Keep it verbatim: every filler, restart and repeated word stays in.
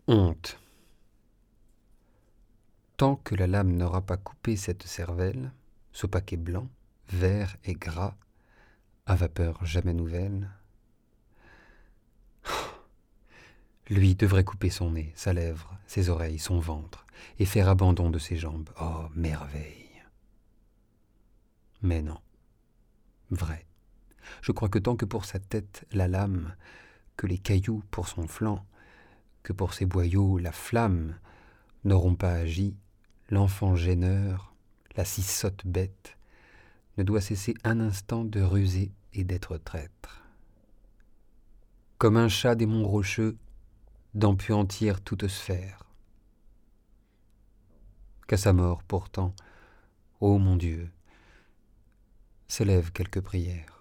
Honte. Tant que la lame n'aura pas coupé cette cervelle, ce paquet blanc, vert et gras, à vapeur jamais nouvelle, lui devrait couper son nez, sa lèvre, ses oreilles, son ventre, et faire abandon de ses jambes. Oh, merveille! Mais non, vrai. Je crois que tant que pour sa tête la lame, que les cailloux pour son flanc, que pour ses boyaux la flamme, n'auront pas agi, l'enfant gêneur, la si sotte bête, ne doit cesser un instant de ruser et d'être traître. Comme un chat des monts rocheux, d'empuantir toute sphère. Qu'à sa mort, pourtant, ô mon Dieu, s'élève quelque prière.